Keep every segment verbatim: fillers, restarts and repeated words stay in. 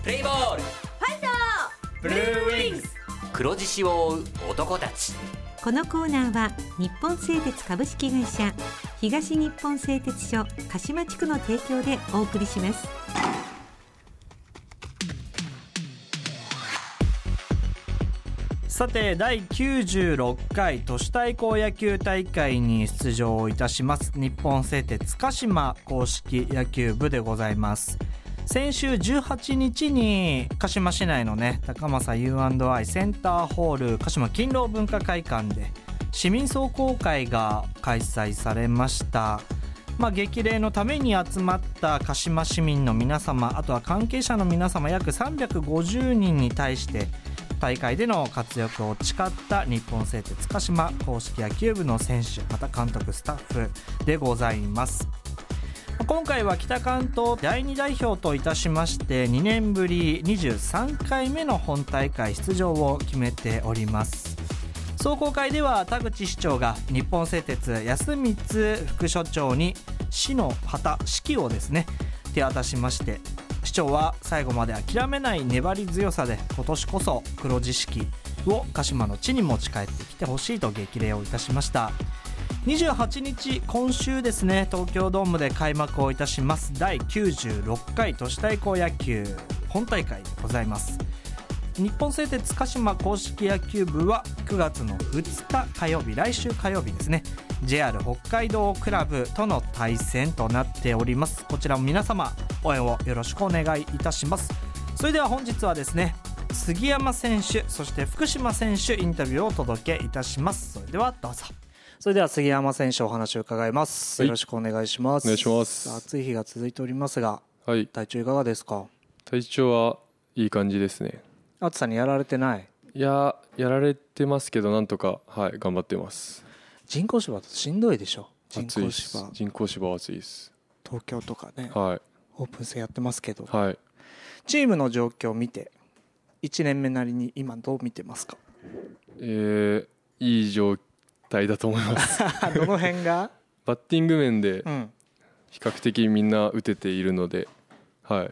プレイボール、 ファイト、 ブルーウィングス、黒獅子を追う男たち。 このコーナーは日本製鉄株式会社、東日本製鉄所鹿島地区の提供でお送りします。 さてだいきゅうじゅうろっかい都市対抗野球大会に出場いたします日本製鉄鹿島公式野球部でございます。先週じゅうはちにちに鹿島市内のね高政 ユーアンドアイ センターホール鹿島勤労文化会館で市民壮行会が開催されました。まあ、激励のために集まった鹿島市民の皆様、あとは関係者の皆様約さんびゃくごじゅうにんに対して大会での活躍を誓った日本製鉄鹿島公式野球部の選手、また監督、スタッフでございます。今回は北関東だいに代表といたしましてにねんぶりにじゅうさんかいめの本大会出場を決めております。壮行会では田口市長が日本製鉄安光副所長に市の旗指揮をですね手渡しまして、市長は最後まで諦めない粘り強さで今年こそ黒字式を鹿島の地に持ち帰ってきてほしいと激励をいたしました。にじゅうはちにち今週ですね、東京ドームで開幕をいたしますだいきゅうじゅうろっかい都市対抗野球本大会でございます。日本製鉄鹿島公式野球部はくがつのふつか火曜日、来週火曜日ですね、 ジェイアール 北海道クラブとの対戦となっております。こちらも皆様応援をよろしくお願いいたします。それでは本日はですね、杉山選手そして福島選手インタビューをお届けいたします。それではどうぞ。それでは杉山選手お話を伺います、はい、よろしくお願いします。 お願いします。 暑い日が続いておりますが、はい、体調いかがですか？ 体調はいい感じですね。 暑さにやられてない？ いややられてますけどなんとか、はい、頑張ってます。 人工芝だとしんどいでしょ？人工芝人工芝は暑いです。 東京とかね、 はい、 オープン戦やってますけど、 はい、 チームの状況を見ていちねんめなりに今どう見てますか？ えー、いい状態だと思いますどの辺が？ バッティング面で比較的みんな打てているので、はい、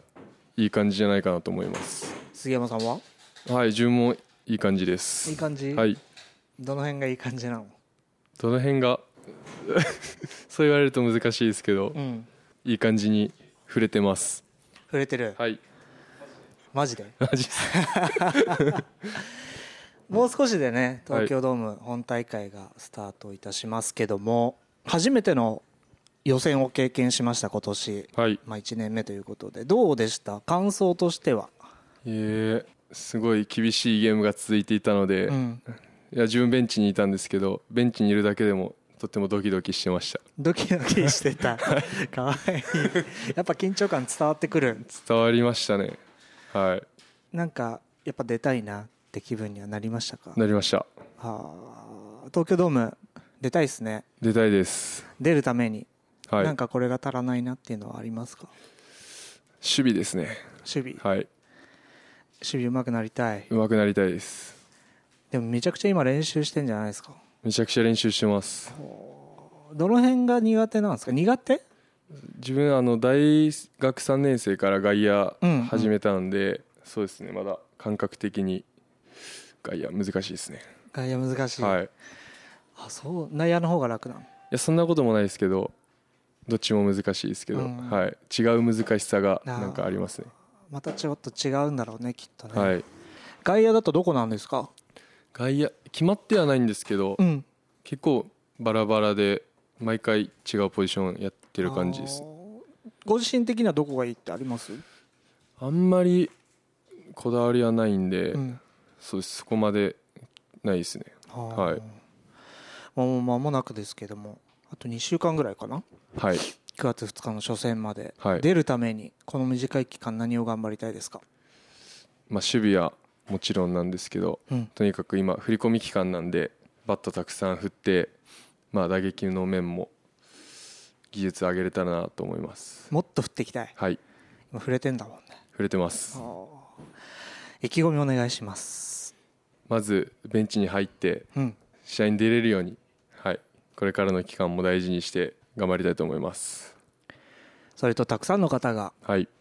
いい感じじゃないかなと思います。 杉山さんは？ はい、自分もいい感じです。 いい感じ？ はい。 どの辺がいい感じなの？ どの辺がそう言われると難しいですけど、うん、いい感じに触れてます。 触れてる？ はい。 マジで？ マジですもう少しでね東京ドーム本大会がスタートいたしますけども、はい、初めての予選を経験しました今年、はい、まあ、いちねんめということでどうでした？感想としては。 えー、すごい厳しいゲームが続いていたので、うん、いや自分ベンチにいたんですけどベンチにいるだけでもとってもドキドキしてました。 ドキドキしてたかわいい。やっぱ緊張感伝わってくる？ 伝わりましたね。はい。 なんかやっぱ出たいなって気分にはなりましたか？ なりました。はあ、東京ドーム出たいですね。 出たいです。 出るために、 はい、 なんかこれが足らないなっていうのはありますか？ 守備ですね。 守備。はい。守備上手くなりたい。 上手くなりたいです。 でもめちゃくちゃ今練習してんじゃないですか？ めちゃくちゃ練習してます。 どの辺が苦手なんですか？苦手？ 自分あの大学さんねん生から外野始めたんで、うんうん、そうですね、まだ感覚的に外野難しいですね。 外野難しい。 はい。 あ、そう。内野の方が楽なの？いやそんなこともないですけど、どっちも難しいですけど、うん、はい、違う難しさがなんかありますね。 またちょっと違うんだろうねきっとね。 はい。 外野だとどこなんですか？ 外野決まってはないんですけど、うん、結構バラバラで毎回違うポジションやってる感じです。 ご自身的にはどこがいいってあります？ あんまりこだわりはないんで、うん、そうです、そこまでないですね。はい。 もう間もなくですけどもあとにしゅうかんぐらいかな。 はい。 くがつふつかの初戦まで、はい、出るためにこの短い期間何を頑張りたいですか？ まあ、守備はもちろんなんですけど、うん、とにかく今振り込み期間なんでバットたくさん振って、まあ、打撃の面も技術上げれたらなと思います。 もっと振っていきたい。 はい。 今振れてんだもんね。 振れてます。 意気込みお願いします。 まずベンチに入って試合に出れるように、はい、これからの期間も大事にして頑張りたいと思います。 それとたくさんの方が、 はい、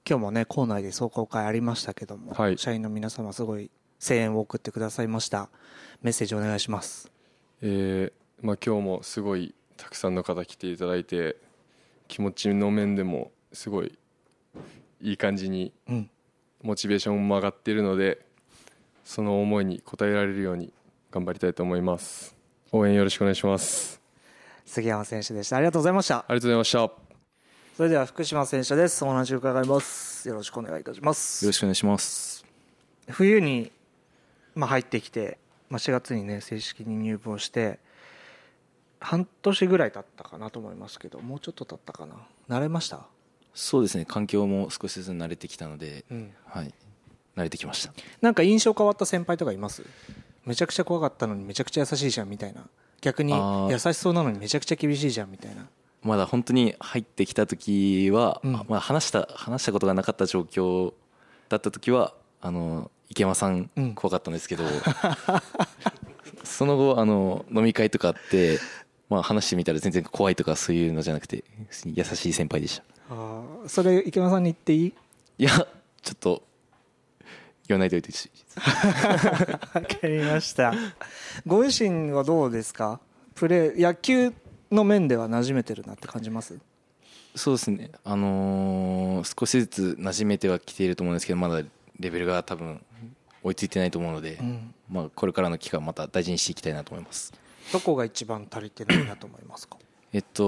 今日もね校内で壮行会ありましたけども、 はい、 社員の皆様すごい声援を送ってくださいました。メッセージお願いします。 えーまあ、今日もすごいたくさんの方来ていただいて、気持ちの面でもすごいいい感じにモチベーションも上がっているので、その思いに応えられるように頑張りたいと思います。応援よろしくお願いします。 杉山選手でした。ありがとうございました。 ありがとうございました。 それでは福島選手です。お話を伺います。よろしくお願いいたします。 よろしくお願いします。 冬に、まあ、入ってきて、まあ、しがつにね正式に入部をして半年ぐらい経ったかなと思いますけど、もうちょっと経ったかな。慣れました？ そうですね、環境も少しずつ慣れてきたので、うんはい、慣れてきました。 なんか印象変わった先輩とかいます？めちゃくちゃ怖かったのにめちゃくちゃ優しいじゃんみたいな、逆に優しそうなのにめちゃくちゃ厳しいじゃんみたいな。 まだ本当に入ってきた時は、うんまあ、話した話したことがなかった状況だった時はあの池山さん怖かったんですけど、うん、その後あの飲み会とかあって、まあ、話してみたら全然怖いとかそういうのじゃなくて優しい先輩でした。 あそれ池山さんに言っていい？ いやちょっと言わないでおいてほしい。 わかりました。ご自身はどうですか？プレー野球の面では馴染めてるなって感じます？ そうですね、あのー、少しずつ馴染めてはきていると思うんですけど、まだレベルが多分追いついてないと思うので、うんまあ、これからの期間また大事にしていきたいなと思います。 どこが一番足りてないなと思いますか？ えっと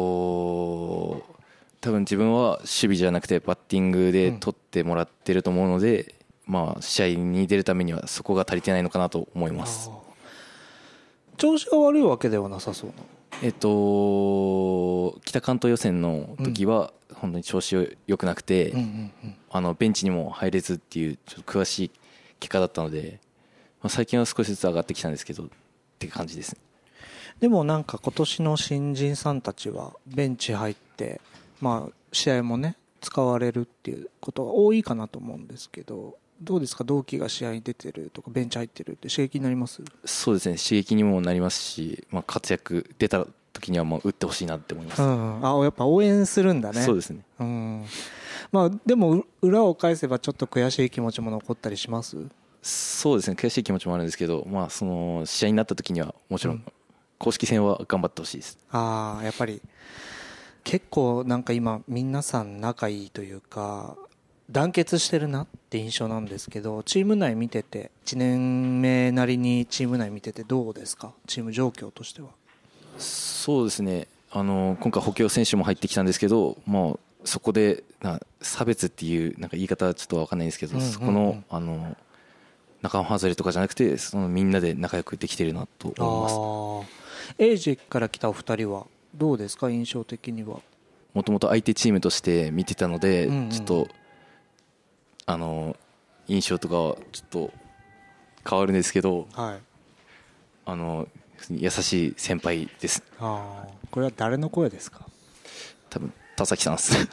多分自分は守備じゃなくてバッティングで取ってもらってると思うので、うんまあ、試合に出るためにはそこが足りてないのかなと思います。 調子が悪いわけではなさそうな。 えっと北関東予選の時は本当に調子良くなくて、うんうんうん、あのベンチにも入れずっていうちょっと詳しい結果だったので、まあ、最近は少しずつ上がってきたんですけどって感じですね。 でもなんか今年の新人さんたちはベンチ入って、まあ、試合もね使われるっていうことが多いかなと思うんですけど、どうですか？同期が試合に出てるとかベンチ入ってるって刺激になります？そうですね、 刺激にもなりますし、まあ、活躍出た時にはもう打ってほしいなって思います、うん、 あやっぱ応援するんだね。 そうですね、 うんまあ、でも裏を返せばちょっと悔しい気持ちも残ったりします？ そうですね、悔しい気持ちもあるんですけど、まあ、その試合になった時にはもちろん公式戦は頑張ってほしいです、 うん、あやっぱり結構なんか今皆さん仲いいというか団結してるなって印象なんですけど、チーム内見てていちねんめなりにチーム内見ててどうですか？チーム状況としては。 そうですね、あの今回補強選手も入ってきたんですけど、もうそこでな差別っていうなんか言い方はちょっと分かんないんですけど、うんうんうん、そこのあの仲間外れとかじゃなくてそのみんなで仲良くできているなと思います。 エイジから来たお二人はどうですか？印象的には。 もともと相手チームとして見てたので、うんうん、ちょっとあの印象とかはちょっと変わるんですけど、はい、あの優しい先輩です。 あこれは誰の声ですか？ 多分田崎さんです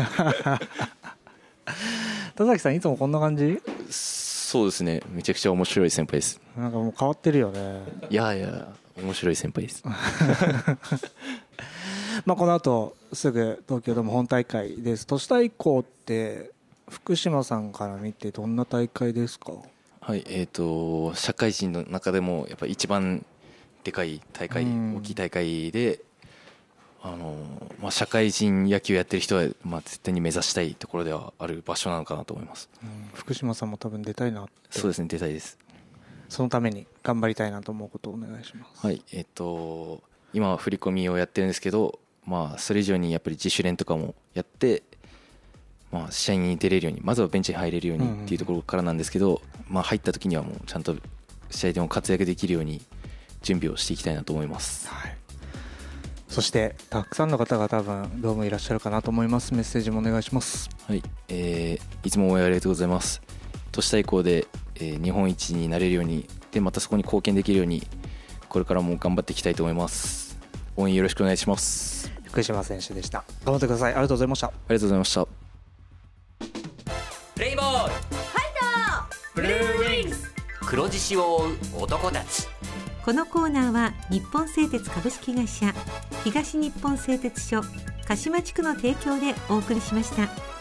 田崎さんいつもこんな感じ？ そうですね、めちゃくちゃ面白い先輩です。 なんかもう変わってるよね。 いやいや面白い先輩ですまあこの後すぐ東京ドーム本大会です。都市対抗って福島さんから見てどんな大会ですか？ はい、えーと社会人の中でもやっぱり一番でかい大会、大きい大会で、あの、まあ、社会人野球やってる人は、まあ、絶対に目指したいところではある場所なのかなと思います、 うん、福島さんも多分出たいなって。 そうですね、出たいです。 そのために頑張りたいなと思うことをお願いします。 はい、えーと今は振り込みをやってるんですけど、まあ、それ以上にやっぱり自主練とかもやって、まあ、試合に出れるように、まずはベンチに入れるようにっていうところからなんですけど、まあ、入った時にはもうちゃんと試合でも活躍できるように準備をしていきたいなと思います、はい、 そしてたくさんの方が多分ドームいらっしゃるかなと思います。メッセージもお願いします。 はい、えー、いつも応援ありがとうございます。都市対抗で、えー、日本一になれるようにで、またそこに貢献できるようにこれからも頑張っていきたいと思います。応援よろしくお願いします。 福島選手でした。頑張ってください。ありがとうございました。ありがとうございました。 プレイボールファイトブルーウィングス、黒獅子を追う男たち。 このコーナーは日本製鉄株式会社東日本製鉄所鹿島地区の提供でお送りしました。